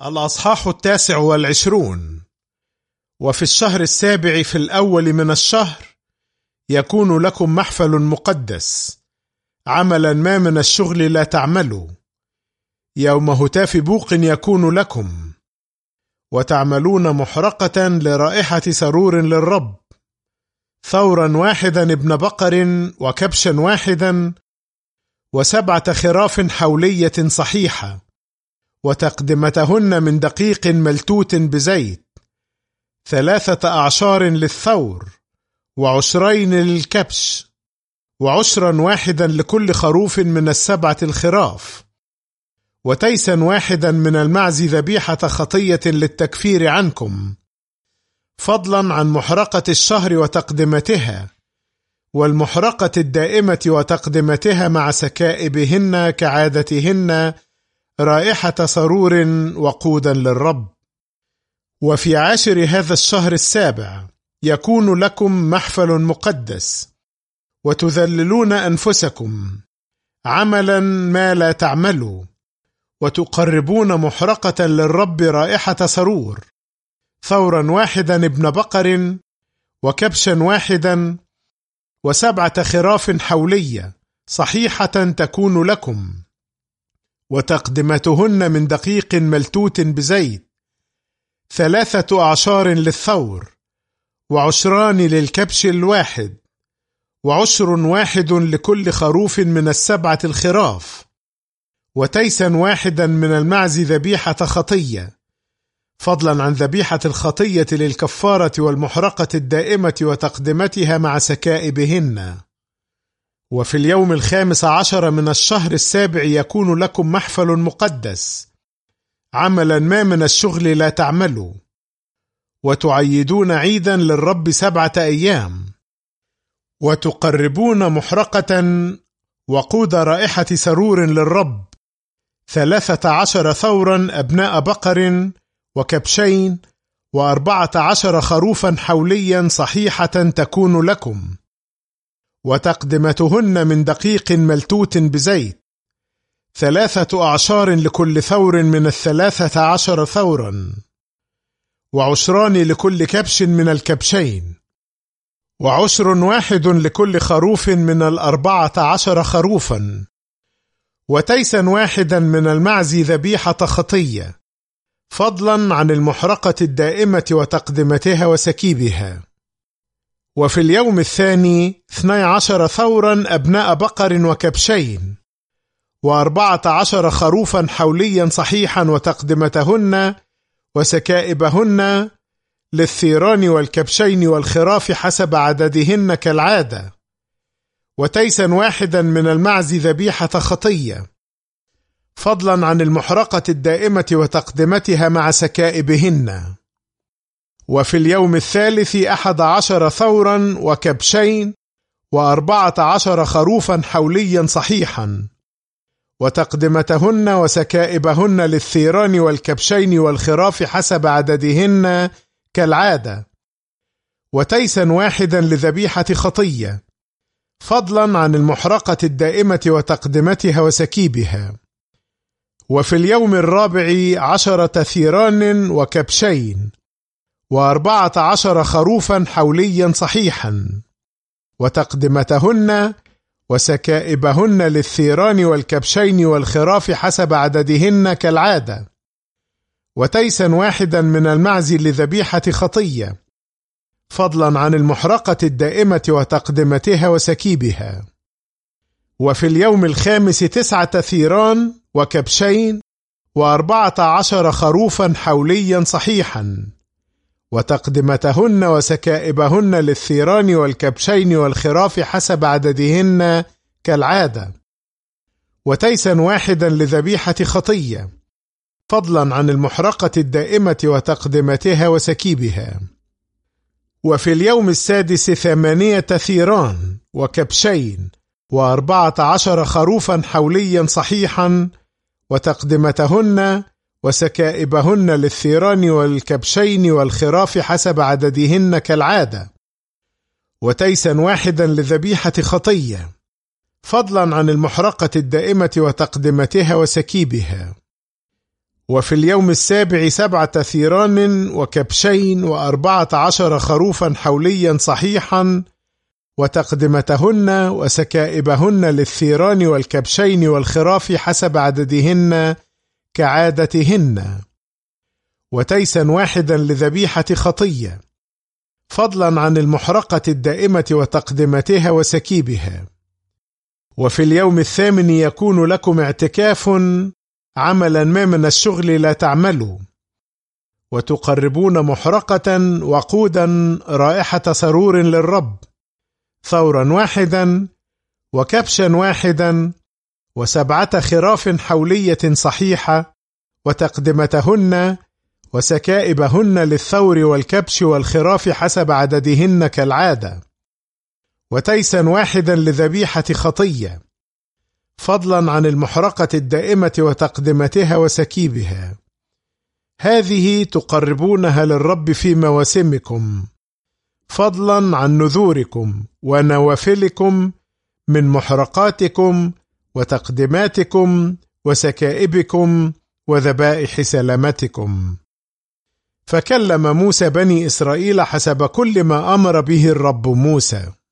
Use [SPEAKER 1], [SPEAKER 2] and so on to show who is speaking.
[SPEAKER 1] الأصحاح 29. وفي الشهر السابع في الأول من الشهر يكون لكم محفل مقدس، عملا ما من الشغل لا تعملوا. يوم هتاف بوق يكون لكم، وتعملون محرقة لرائحة سرور للرب، ثورا واحدا ابن بقر وكبشا واحدا، و7 خراف حولية صحيحة، وتقدمتهن من دقيق ملتوت بزيت، 3 أعشار للثور، و2 للكبش، و10 واحدا لكل خروف من 7 الخراف، وتيسا واحدا من المعز ذبيحة خطية للتكفير عنكم، فضلا عن محرقة الشهر وتقدمتها، والمحرقة الدائمة وتقدمتها مع سكائبهن كعادتهن، رائحة سرور وقودا للرب. وفي 10 هذا الشهر السابع يكون لكم محفل مقدس، وتذللون أنفسكم عملا ما لا تعملوا، وتقربون محرقة للرب رائحة سرور، ثورا واحدا ابن بقر وكبشا واحدا، و7 خراف حولية صحيحة تكون لكم، وتقدمتهن من دقيق ملتوت بزيت، 3 أعشار للثور، و20 للكبش الواحد، و10 واحد لكل خروف من 7 الخراف، وتيسا واحدا من المعز ذبيحة خطية، فضلا عن ذبيحة الخطية للكفارة والمحرقة الدائمة وتقدمتها مع سكائبهن. وفي اليوم 15 من الشهر السابع يكون لكم محفل مقدس، عملا ما من الشغل لا تعملوا، وتعيدون عيدا للرب 7 أيام، وتقربون محرقة وقود رائحة سرور للرب، 13 ثورا أبناء بقر وكبشين، و14 خروفا حوليا صحيحة تكون لكم، وتقدمتهن من دقيق ملتوت بزيت، 3 أعشار لكل ثور من 13 ثورا، و20 لكل كبش من الكبشين، و10 واحد لكل خروف من 14 خروفا، وتيسا واحدا من المعز ذبيحة خطية، فضلا عن المحرقة الدائمة وتقدمتها وسكيبها. وفي اليوم الثاني 12 ثورا أبناء بقر وكبشين، و14 خروفا حوليا صحيحا وتقدمتهن وسكائبهن للثيران والكبشين والخراف حسب عددهن كالعادة، وتيسا واحدا من المعز ذبيحة خطية، فضلا عن المحرقة الدائمة وتقدمتها مع سكائبهن. وفي اليوم الثالث 11 ثورا وكبشين، و14 خروفا حوليا صحيحا، وتقدمتهن وسكائبهن للثيران والكبشين والخراف حسب عددهن كالعادة، وتيسا واحدا لذبيحة خطية، فضلا عن المحرقة الدائمة وتقدمتها وسكيبها. وفي اليوم الرابع 10 ثيران وكبشين، و14 خروفا حوليا صحيحا، وتقدمتهن وسكائبهن للثيران والكبشين والخراف حسب عددهن كالعادة، وتيسا واحدا من المعز لذبيحة خطية، فضلا عن المحرقة الدائمة وتقدمتها وسكيبها. وفي اليوم الخامس 9 ثيران وكبشين، و14 خروفا حوليا صحيحا، وتقدمتهن وسكائبهن للثيران والكبشين والخراف حسب عددهن كالعادة، وتيسا واحدا لذبيحة خطية، فضلا عن المحرقة الدائمة وتقدمتها وسكيبها. وفي اليوم السادس 8 ثيران وكبشين، و14 خروفا حوليا صحيحا، وتقدمتهن وسكائبهن للثيران والكبشين والخراف حسب عددهن كالعادة، وتيسا واحدا لذبيحة خطية، فضلا عن المحرقة الدائمة وتقدمتها وسكيبها. وفي اليوم السابع 7 ثيران وكبشين 14 خروفا حوليا صحيحا، وتقدمتهن وسكائبهن للثيران والكبشين والخراف حسب عددهن كعادتهن، وتيسا واحدا لذبيحة خطية، فضلا عن المحرقة الدائمة وتقدمتها وسكيبها. وفي اليوم الثامن يكون لكم اعتكاف، عملا ما من الشغل لا تعملوا، وتقربون محرقة وقودا رائحة سرور للرب، ثورا واحدا وكبشا واحدا و7 خراف حولية صحيحة، وتقدمتهن وسكائبهن للثور والكبش والخراف حسب عددهن كالعادة، وتيسا واحدا لذبيحة خطية، فضلا عن المحرقة الدائمة وتقدمتها وسكيبها. هذه تقربونها للرب في مواسمكم، فضلا عن نذوركم ونوافلكم من محرقاتكم وتقدماتكم وسكائبكم وذبائح سلامتكم. فكلم موسى بني إسرائيل حسب كل ما أمر به الرب موسى.